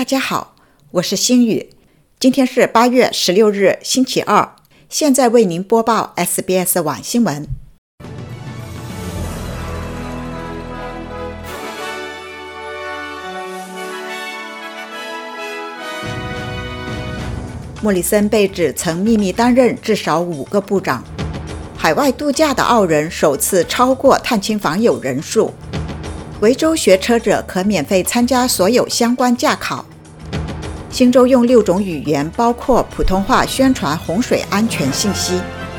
大家好，我是星宇，今天是8月16日星期二，现在为您播报 SBS 晚新闻。莫里森被指曾秘密担任至少5个部长。海外度假的澳人首次超过探亲访友人数。维州学车者可免费参加所有相关驾考。新州用6种语言，包括普通话，宣传洪水安全信息。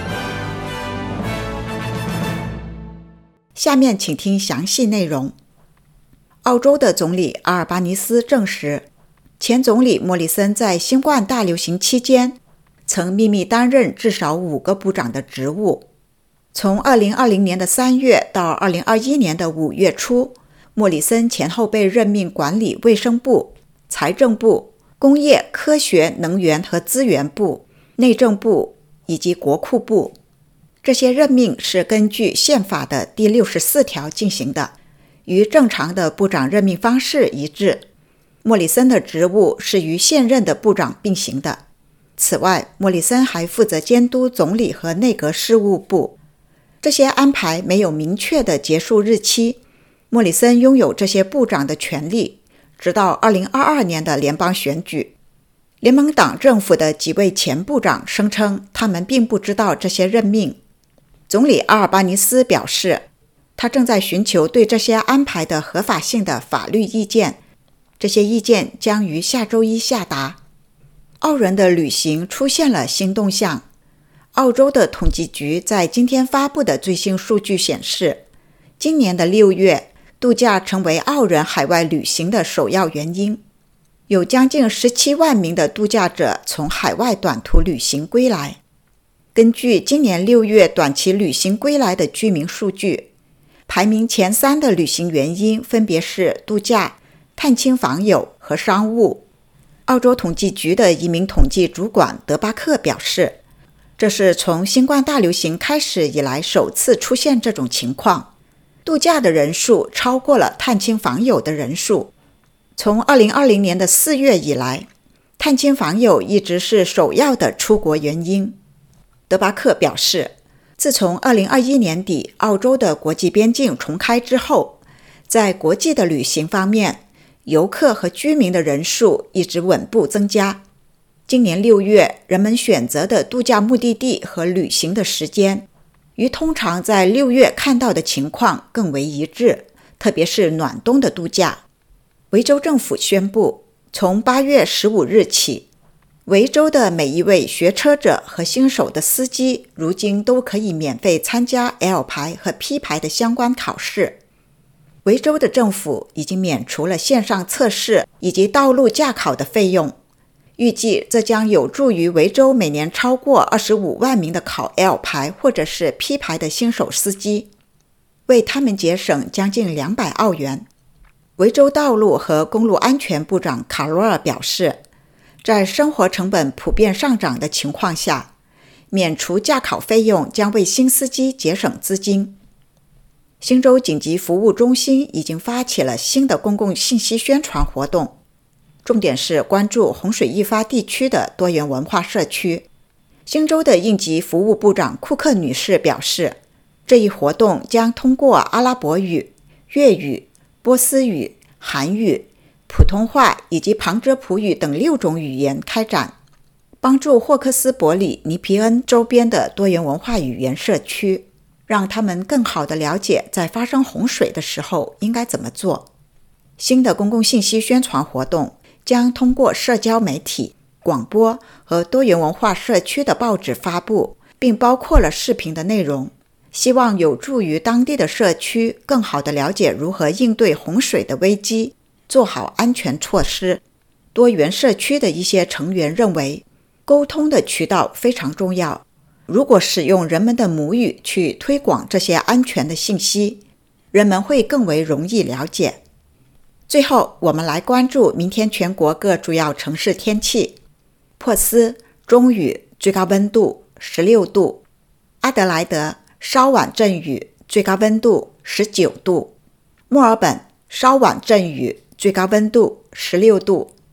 下面请听详细内容。澳洲的总理阿尔巴尼斯证实，前总理莫里森在新冠大流行期间曾秘密担任至少5个部长的职务。从2020年的3月到2021年的5月初，莫里森前后被任命管理卫生部、财政部、工业、科学、能源和资源部、内政部以及国库部。这些任命是根据宪法的第64条进行的，与正常的部长任命方式一致。莫里森的职务是与现任的部长并行的。此外，莫里森还负责监督总理和内阁事务部。这些安排没有明确的结束日期。莫里森拥有这些部长的权利，直到2022年的联邦选举。联盟党政府的几位前部长声称，他们并不知道这些任命。总理阿尔巴尼斯表示，他正在寻求对这些安排的合法性的法律意见，这些意见将于下周一下达。澳人的旅行出现了新动向。澳洲的统计局在今天发布的最新数据显示，今年的6月，度假成为澳人海外旅行的首要原因。有将近17万名的度假者从海外短途旅行归来。根据今年6月短期旅行归来的居民数据，排名前3的旅行原因分别是度假、探亲访友和商务。澳洲统计局的移民统计主管德巴克表示，这是从新冠大流行开始以来首次出现这种情况。度假的人数超过了探亲访友的人数。从2020年的4月以来，探亲访友一直是首要的出国原因。德巴克表示，自从2021年底澳洲的国际边境重开之后，在国际的旅行方面，游客和居民的人数一直稳步增加。今年6月，人们选择的度假目的地和旅行的时间与通常在6月看到的情况更为一致，特别是暖冬的度假。维州政府宣布，从8月15日起，维州的每一位学车者和新手的司机如今都可以免费参加 L 牌和 P 牌的相关考试。维州的政府已经免除了线上测试以及道路驾考的费用。预计这将有助于维州每年超过25万名的考 L 牌或者是 P 牌的新手司机，为他们节省将近200澳元。维州道路和公路安全部长卡罗尔表示，在生活成本普遍上涨的情况下，免除驾考费用将为新司机节省资金。新州紧急服务中心已经发起了新的公共信息宣传活动，重点是关注洪水易发地区的多元文化社区。新州的应急服务部长库克女士表示，这一活动将通过阿拉伯语、粤语、波斯语、韩语、普通话以及旁遮普语等6种语言开展，帮助霍克斯伯里尼皮恩周边的多元文化语言社区，让他们更好地了解在发生洪水的时候应该怎么做。新的公共信息宣传活动将通过社交媒体、广播和多元文化社区的报纸发布，并包括了视频的内容，希望有助于当地的社区更好地了解如何应对洪水的危机，做好安全措施。多元社区的一些成员认为，沟通的渠道非常重要。如果使用人们的母语去推广这些安全的信息，人们会更为容易了解。最后，我们来关注明天全国各主要城市天气。珀斯中雨，最高温度16度；阿德莱德稍晚阵雨，最高温度19度；墨尔本稍晚阵雨，最高温度16度；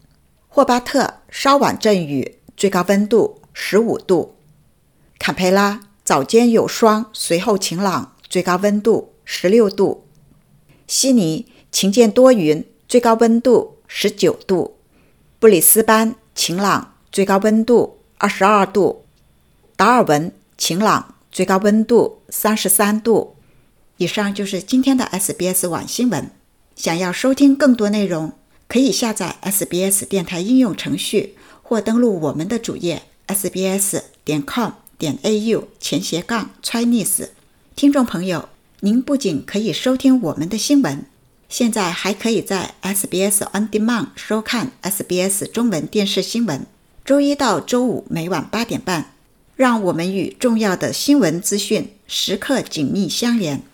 霍巴特稍晚阵雨，最高温度15度。坎培拉早间有霜，随后晴朗，最高温度16度。悉尼晴间多云，最高温度19度。布里斯班晴朗，最高温度22度。达尔文晴朗，最高温度33度。以上就是今天的 SBS 晚新闻。想要收听更多内容，可以下载 SBS 电台应用程序，或登录我们的主页 sbs.com.au/Chinese。听众朋友，您不仅可以收听我们的新闻，现在还可以在 SBS On Demand 收看 SBS 中文电视新闻，周一到周五每晚8点半，让我们与重要的新闻资讯时刻紧密相连。